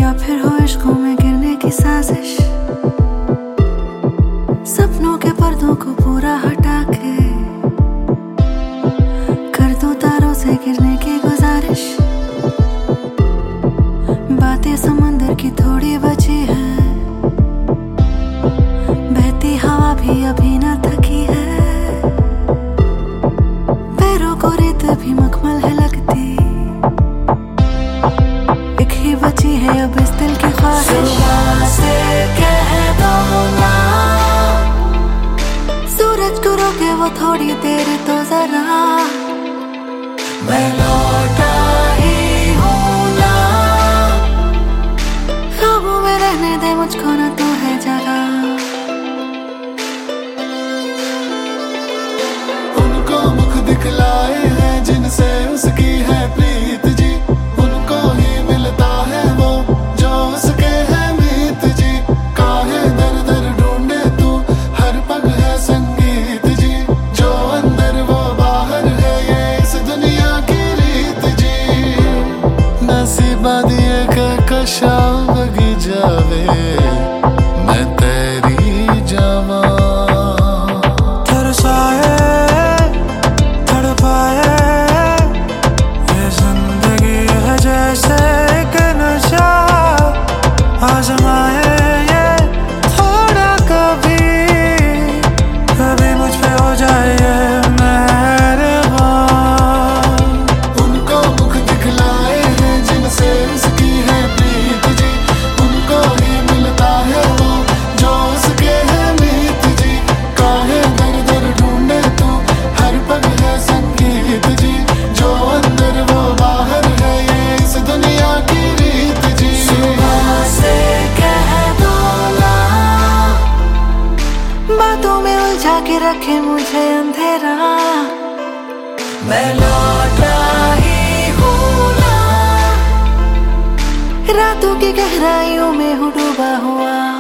या फिर हो इश्कों में गिरने की साजिश, सपनों के पर्दों को पूरा हटा के कर दूं तारों से गिरने की गुजारिश। बातें समंदर की थोड़ी बची है, बहती हवा भी अभी ना थकी है, पैरों को रेत भी मखमल है लगती, एक ही बची है अब इस दिल की ख्वाहिश। सुबह से कह दो ना, सूरज को रोके वो थोड़ी देर तो जरा, मैं लौटा ही हूँ ना, ख्वाबों में रहने दे मुझको ना, तू है जगह। उनको मुख दिखलाए हैं जिनसे उसकी है प्रीत जी, उनको ही मिलता है वो जो उसके है मीत जी। काहे दर दर ढूंढे तू, हर पग है संगीत जी, जो अंदर वो बाहर है ये इस दुनिया की रीत जी। नसीबा दिए कशा लगी जावे, मैं तेरी जावा, तरसाए तड़पाए ये जिंदगी है जैसे कि नशा, आजमाए ये थोड़ा कभी कभी मुझ पे हो जाए ये मेहरबान। उनको मुख दिखलाए हैं जिनसे उसकी है प्रीत जी, उनको ही मिलता है वो जो उसके है मीत जी। काहे दर दर ढूंढे तू, हर पग है संगीत जी, जो अंदर वो बाहर है ये इस दुनिया की रीत जी। सुबह से कह दो ना, बातों में उलझा के रखे मुझे अंधेरा, मैं लौटा ही हूँ ना, रातों की गहराइयों में हूँ डूबा हुआ।